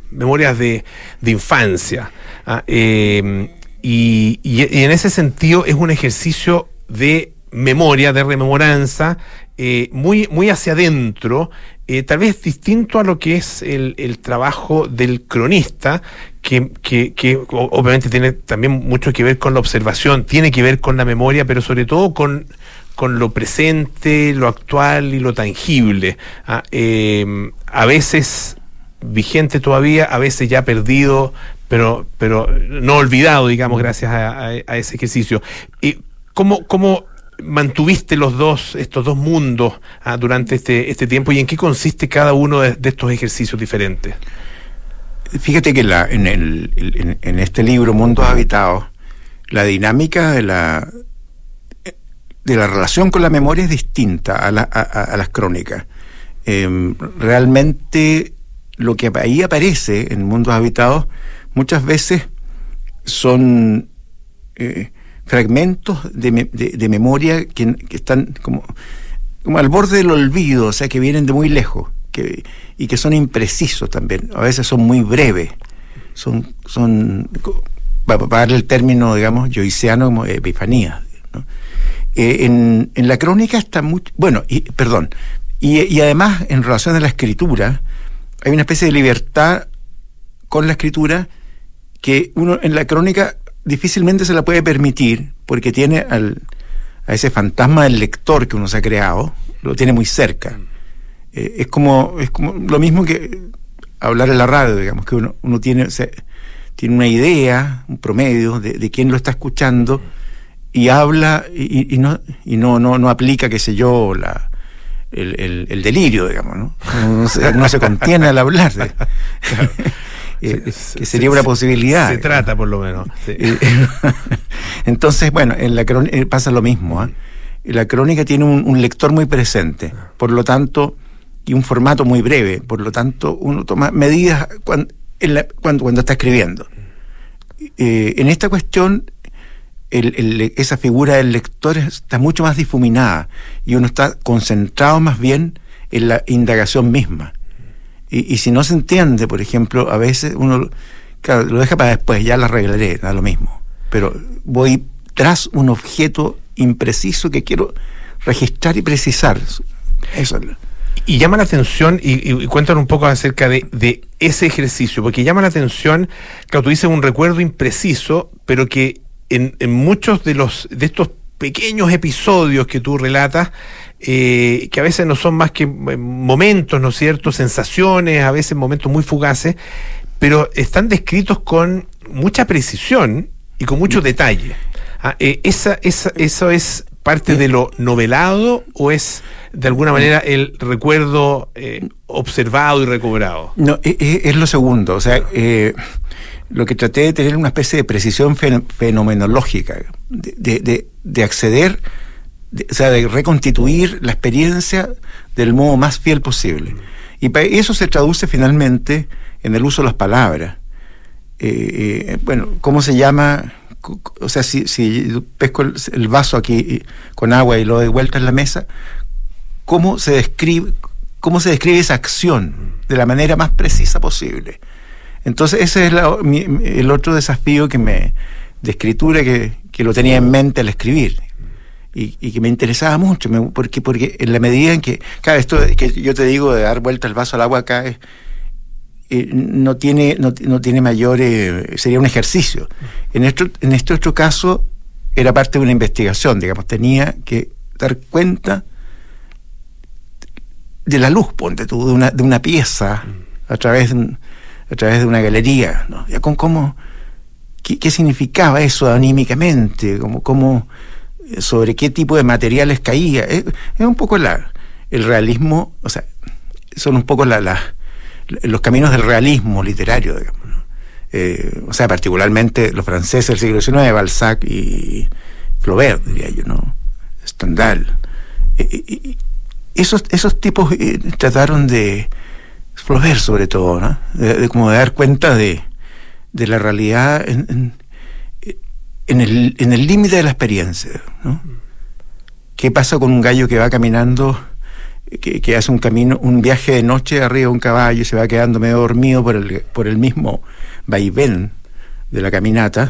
memorias de infancia. Y en ese sentido es un ejercicio de memoria, de rememoranza, muy hacia adentro, tal vez distinto a lo que es el trabajo del cronista, que obviamente tiene también mucho que ver con la observación, tiene que ver con la memoria, pero sobre todo con lo presente, lo actual y lo tangible. A veces vigente todavía, a veces ya perdido, pero no olvidado, digamos, gracias a ese ejercicio. ¿Cómo mantuviste estos dos mundos durante este tiempo, y en qué consiste cada uno de estos ejercicios diferentes? Fíjate que en este libro, Mundos Habitados, la dinámica de la relación con la memoria es distinta a las crónicas. Realmente lo que ahí aparece en Mundos Habitados muchas veces son fragmentos de memoria que están como al borde del olvido, o sea, que vienen de muy lejos, y que son imprecisos también. A veces son muy breves, son para darle el término, digamos, joyceano, como epifanía, ¿no? En la crónica está y además en relación a la escritura hay una especie de libertad con la escritura que uno en la crónica difícilmente se la puede permitir, porque tiene a ese fantasma del lector que uno se ha creado, lo tiene muy cerca. Es como lo mismo que hablar en la radio, digamos, que uno tiene una idea, un promedio de quién lo está escuchando, y habla y no aplica, qué sé yo, el delirio, digamos, ¿no? No se contiene al hablar. Que sería una posibilidad. Se trata, por lo menos. Sí. Entonces, bueno, en la crónica pasa lo mismo. La crónica tiene un lector muy presente, por lo tanto, y un formato muy breve, por lo tanto, uno toma medidas cuando está escribiendo. En esta cuestión, esa figura del lector está mucho más difuminada, y uno está concentrado más bien en la indagación misma. Y si no se entiende, por ejemplo, a veces uno, claro, lo deja para después, ya lo arreglaré, da lo mismo. Pero voy tras un objeto impreciso que quiero registrar y precisar. Eso. Y llama la atención, y cuéntanos un poco acerca de ese ejercicio, porque llama la atención, claro, tú dices un recuerdo impreciso, pero que en muchos de estos pequeños episodios que tú relatas, que a veces no son más que momentos, ¿no es cierto?, sensaciones, a veces momentos muy fugaces, pero están descritos con mucha precisión y con mucho detalle. ¿Eso es parte de lo novelado, o es de alguna manera el recuerdo observado y recobrado? No, es lo segundo. O sea, lo que traté de tener una especie de precisión fenomenológica, de acceder, o sea, de reconstituir la experiencia del modo más fiel posible. Y eso se traduce finalmente en el uso de las palabras. Bueno, ¿cómo se llama? O sea, si pesco el vaso aquí con agua y lo doy vuelta en la mesa, ¿cómo se describe esa acción de la manera más precisa posible? Entonces ese es el otro desafío de escritura que lo tenía en mente al escribir, y que me interesaba mucho, porque en la medida en que, claro, esto que yo te digo de dar vuelta el vaso al agua acá no tiene mayor, sería un ejercicio. En este otro caso era parte de una investigación, digamos, tenía que dar cuenta de la luz, ponte tú, de una pieza a través de una galería, ¿no? Ya ¿qué significaba eso anímicamente? ¿Cómo sobre qué tipo de materiales caía? Es un poco el realismo, o sea, son un poco los caminos del realismo literario, digamos, ¿no? O sea, particularmente los franceses del siglo XIX, Balzac y Flaubert, diría yo, ¿no? Stendhal. Esos tipos trataron de, Flaubert sobre todo, ¿no? Como de dar cuenta de la realidad en el límite de la experiencia, ¿no? ¿Qué pasa con un gallo que va caminando que hace un viaje de noche arriba de un caballo y se va quedando medio dormido por el mismo vaivén de la caminata.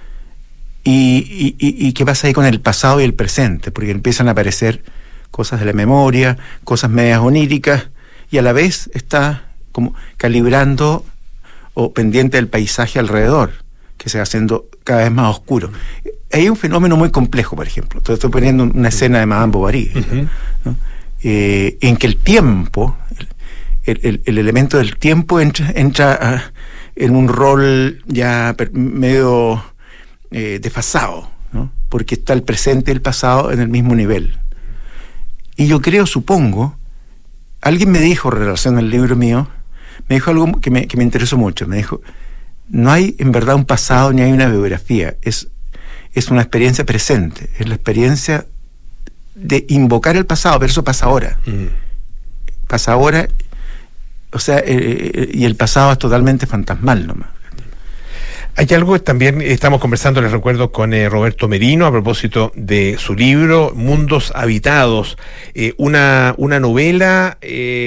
Y qué pasa ahí con el pasado y el presente, porque empiezan a aparecer cosas de la memoria, cosas medias oníricas, y a la vez está como calibrando o pendiente del paisaje alrededor, que se va haciendo cada vez más oscuro. Hay un fenómeno muy complejo, por ejemplo. Estoy poniendo una escena de Madame Bovary, ¿no? En que el tiempo, el elemento del tiempo entra en un rol ya medio desfasado, ¿no? Porque está el presente y el pasado en el mismo nivel. Y yo supongo, alguien me dijo en relación al libro mío, me dijo algo que me interesó mucho. Me dijo, no hay en verdad un pasado ni hay una biografía, es una experiencia presente, es la experiencia de invocar el pasado, pero eso pasa ahora. Pasa ahora, o sea, y el pasado es totalmente fantasmal nomás. Hay algo que también estamos conversando, les recuerdo, con Roberto Merino a propósito de su libro Mundos Habitados, una novela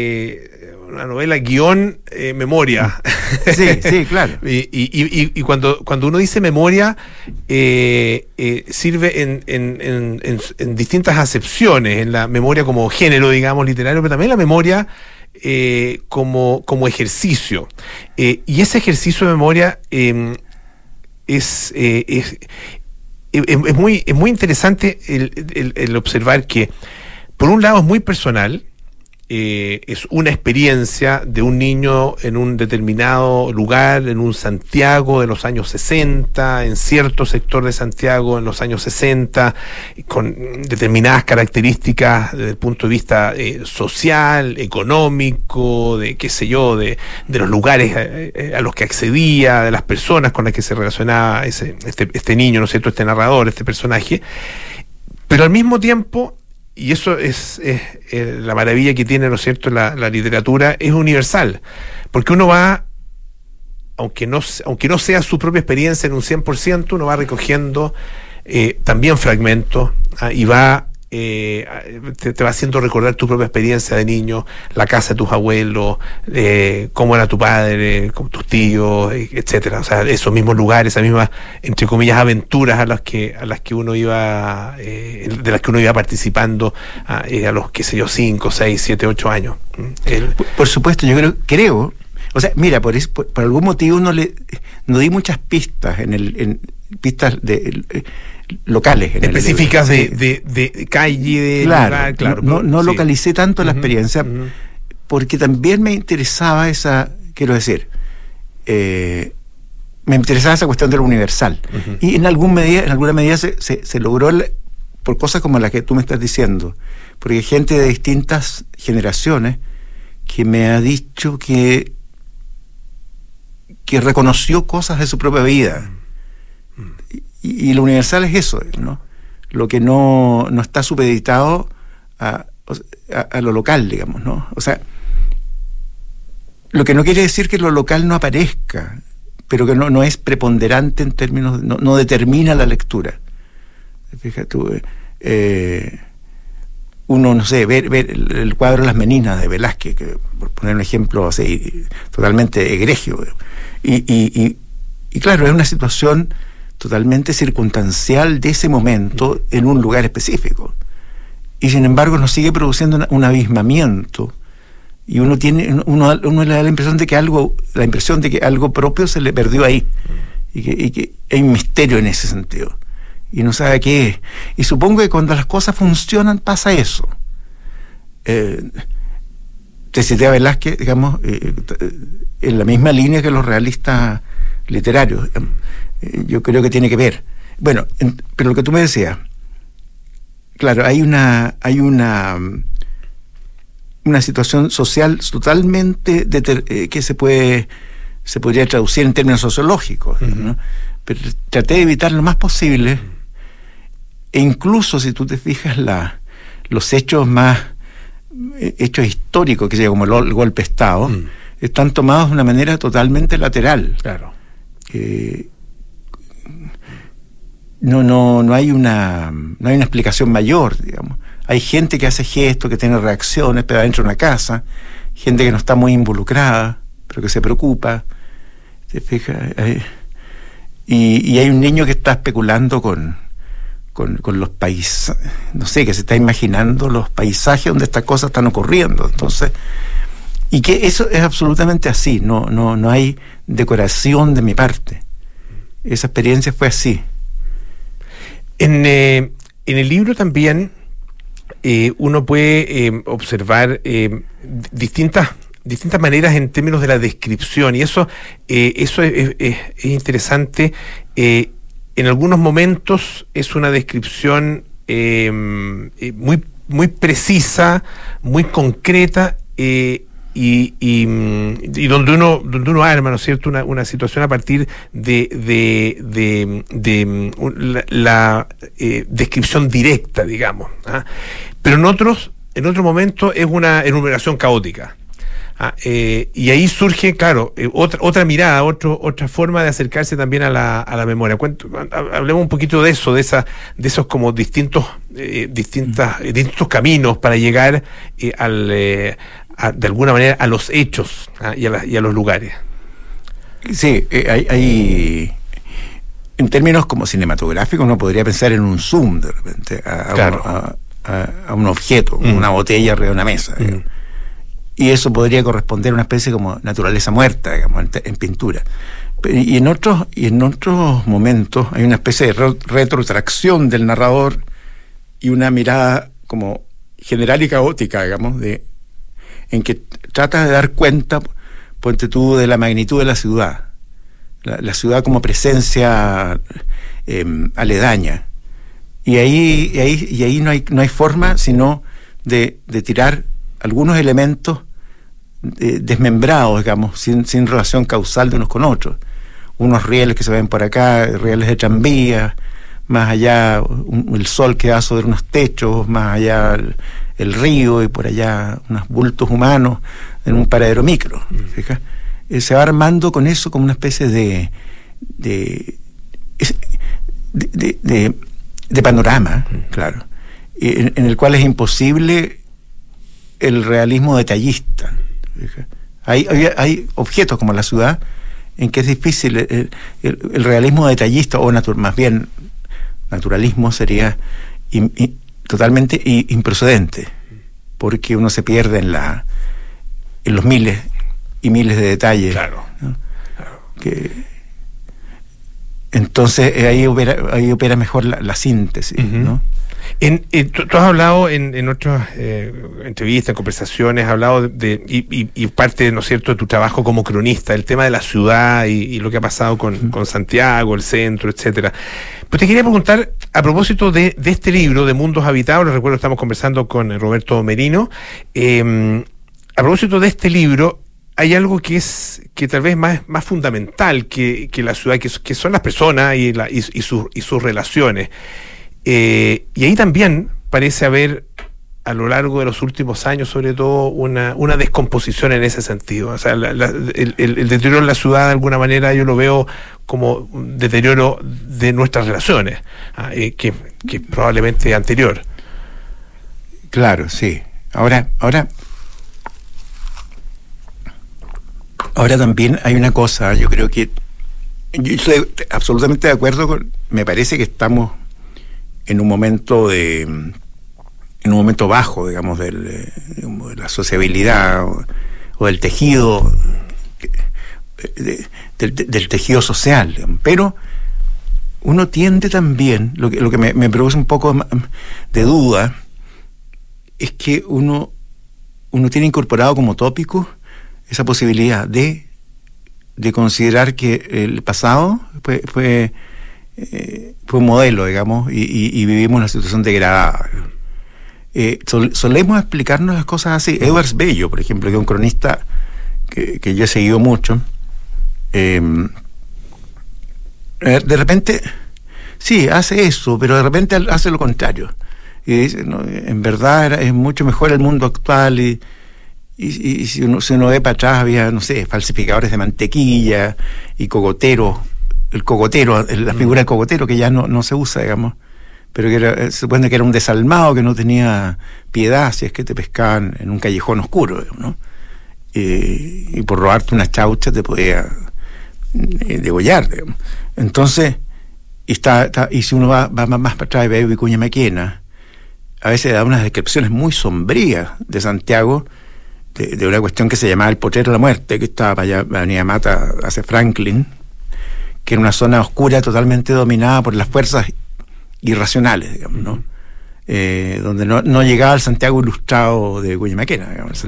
guión memoria. Sí, claro. Y cuando uno dice memoria, sirve en distintas acepciones, en la memoria como género, digamos, literario, pero también la memoria como ejercicio. Y ese ejercicio de memoria es muy interesante el observar que, por un lado, es muy personal. Es una experiencia de un niño en un determinado lugar, en un Santiago de los años 60, en cierto sector de Santiago en los años 60, con determinadas características desde el punto de vista social, económico, de los lugares a los que accedía, de las personas con las que se relacionaba este niño, ¿no es cierto?, este narrador, este personaje. Pero al mismo tiempo, y eso es la maravilla que tiene, ¿no es cierto?, la literatura, es universal, porque uno va, aunque no sea su propia experiencia en un 100%, uno va recogiendo también fragmentos, y te va haciendo recordar tu propia experiencia de niño, la casa de tus abuelos, cómo era tu padre, con tus tíos, etcétera. O sea, esos mismos lugares, esas mismas, entre comillas, aventuras a las que uno iba, de las que uno iba participando a los, 5, 6, 7, 8 años. Por supuesto, yo creo, o sea, mira, por algún motivo no di muchas pistas pistas locales específicas de calle, de lugar, claro. No localicé tanto la experiencia, porque también me interesaba me interesaba esa cuestión de lo universal. Y en alguna medida se logró por cosas como las que tú me estás diciendo, porque hay gente de distintas generaciones que me ha dicho que reconoció cosas de su propia vida. Y lo universal es eso, ¿no? Lo que no está supeditado a lo local, digamos, ¿no? O sea, lo que no quiere decir que lo local no aparezca, pero que no es preponderante en términos, no determina la lectura. Fíjate tú, uno, no sé, ver el cuadro Las Meninas de Velázquez, que, por poner un ejemplo así, totalmente egregio, y claro, es una situación totalmente circunstancial de ese momento en un lugar específico, y sin embargo nos sigue produciendo un abismamiento, y uno le da la impresión de que algo propio se le perdió ahí, y que hay un misterio en ese sentido, y no sabe qué es. Y supongo que cuando las cosas funcionan pasa eso. Te cité a Velázquez, digamos, en la misma línea que los realistas literarios, digamos. Yo creo que tiene que ver. Bueno, pero lo que tú me decías, claro, hay una situación social totalmente que se podría traducir en términos sociológicos, ¿no? Pero traté de evitar lo más posible, e incluso si tú te fijas los hechos históricos, que sea como el golpe de Estado, están tomados de una manera totalmente lateral. Claro. No hay una explicación mayor, digamos. hay gente que hace gestos, que tiene reacciones, pero adentro de una casa, gente que no está muy involucrada, pero que se preocupa, ¿te fijas? Y hay un niño que está especulando con los paisajes, no sé, que se está imaginando los paisajes donde estas cosas están ocurriendo. Entonces, y que eso es absolutamente así, no hay decoración de mi parte. Esa experiencia fue así. En el libro también uno puede observar distintas maneras en términos de la descripción, y eso es interesante. En algunos momentos es una descripción muy precisa, muy concreta, y donde uno arma, ¿no es cierto?, una situación a partir de la descripción directa, digamos, ¿ah? Pero en otros momentos es una enumeración caótica. Y ahí surge, claro, otra mirada, otra forma de acercarse también a la memoria. Hablemos un poquito de eso, de esos como distintos caminos para llegar de alguna manera a los hechos, y a los lugares. Sí, hay en términos como cinematográficos uno podría pensar en un zoom de repente a un objeto, una botella arriba de una mesa. Y eso podría corresponder a una especie como naturaleza muerta, digamos, en pintura. Y en otros momentos hay una especie de retrotracción del narrador y una mirada como general y caótica, digamos, en que trata de dar cuenta, ponte tú, de la magnitud de la ciudad. La ciudad como presencia aledaña. Y ahí no hay forma sino de tirar algunos elementos desmembrados, digamos, sin relación causal de unos con otros. Unos rieles que se ven por acá, rieles de tranvía, más allá el sol que da sobre unos techos, más allá el río, y por allá unos bultos humanos en un paradero micro. ¿Fijas? Se va armando con eso como una especie de panorama, claro, en el cual es imposible el realismo detallista. Hay objetos como la ciudad en que es difícil el realismo detallista, o más bien naturalismo sería totalmente improcedente, porque uno se pierde en los miles y miles de detalles. Claro. ¿No? Entonces ahí opera mejor la síntesis, ¿no? Tú has hablado en otras entrevistas, en conversaciones, has hablado y parte, ¿no es cierto?, de tu trabajo como cronista, el tema de la ciudad y lo que ha pasado con Santiago, el centro, etcétera. Pues te quería preguntar, a propósito de este libro, de Mundos Habitados, les recuerdo, estamos conversando con Roberto Merino, a propósito de este libro, hay algo que tal vez más fundamental que la ciudad, que son las personas y sus relaciones. Y ahí también parece haber, a lo largo de los últimos años, sobre todo, una descomposición en ese sentido. O sea, el deterioro en la ciudad, de alguna manera, yo lo veo como un deterioro de nuestras relaciones, que probablemente anterior. Claro, sí. Ahora también hay una cosa, yo creo que yo estoy absolutamente de acuerdo me parece que estamos en un momento bajo, digamos, de la sociabilidad o del tejido del tejido social, digamos. Pero uno tiende también, lo que me produce un poco de duda es que uno tiene incorporado como tópico esa posibilidad de considerar que el pasado fue un modelo, digamos, y vivimos una situación degradada. Solemos explicarnos las cosas así. Edwards Bello, por ejemplo, que es un cronista que yo he seguido mucho, de repente sí, hace eso, pero de repente hace lo contrario. Y dice, no, en verdad es mucho mejor el mundo actual, y si uno ve para atrás había, no sé, falsificadores de mantequilla y cogoteros, la figura del cogotero que ya no se usa, digamos, pero que se supone que era un desalmado que no tenía piedad si es que te pescaban en un callejón oscuro, ¿no? Y por robarte una chaucha te podía degollar, digamos. Entonces, y si uno va más para atrás y ve Vicuña Maquena, a veces da unas descripciones muy sombrías de Santiago, de una cuestión que se llamaba el Potrero de la Muerte, que estaba para allá, Avenida Mata hacia Franklin, que era una zona oscura totalmente dominada por las fuerzas irracionales, digamos, ¿no? Donde no llegaba el Santiago ilustrado de Vicuña Maquena, digamos.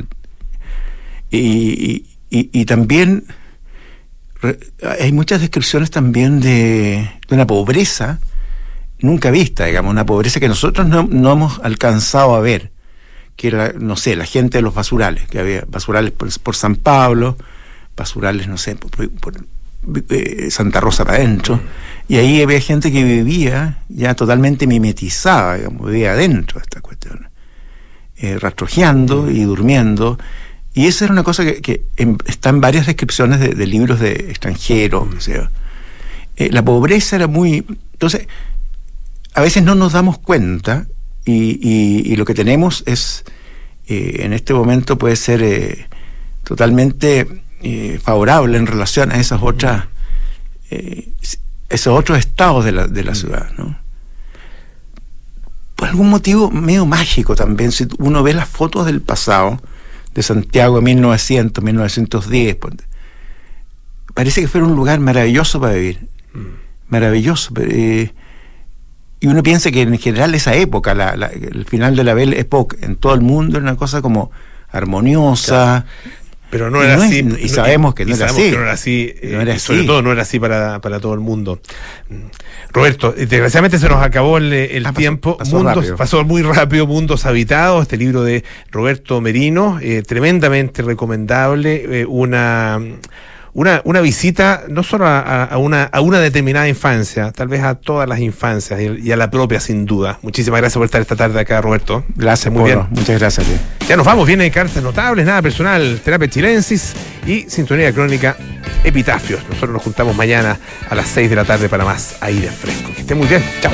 Y también hay muchas descripciones también de una pobreza nunca vista, digamos, una pobreza que nosotros no hemos alcanzado a ver, que era, no sé, la gente de los basurales, que había basurales por San Pablo, basurales, no sé, por Santa Rosa para adentro, y ahí había gente que vivía ya totalmente mimetizada, digamos, vivía adentro de esta cuestión, rastrojeando y durmiendo. Y esa era una cosa que está en varias descripciones de libros de extranjeros. O sea, la pobreza era muy... Entonces, a veces no nos damos cuenta y lo que tenemos es, en este momento puede ser totalmente favorable en relación a esas otras, esos otros estados de la ciudad, ¿no? Por algún motivo medio mágico también, si uno ve las fotos del pasado, de Santiago de 1900, 1910, parece que fuera un lugar maravilloso para vivir, maravilloso, y uno piensa que en general esa época, el final de la Belle Époque en todo el mundo era una cosa como armoniosa, claro. Pero no era así, y sabemos que no era así. Que no era así, sobre todo no era así para todo el mundo. Roberto, desgraciadamente se nos acabó el tiempo. Pasó muy rápido. Mundos Habitados, este libro de Roberto Merino, tremendamente recomendable, una visita no solo a una determinada infancia, tal vez a todas las infancias y a la propia, sin duda. Muchísimas gracias por estar esta tarde acá, Roberto. Gracias, muy bien. Muchas gracias. Ya nos vamos, viene Cartas Notables, Nada Personal, Terapia Chilensis y Sintonía Crónica, Epitafios. Nosotros nos juntamos mañana a las 6 de la tarde para más aire fresco. Que estén muy bien. Chao.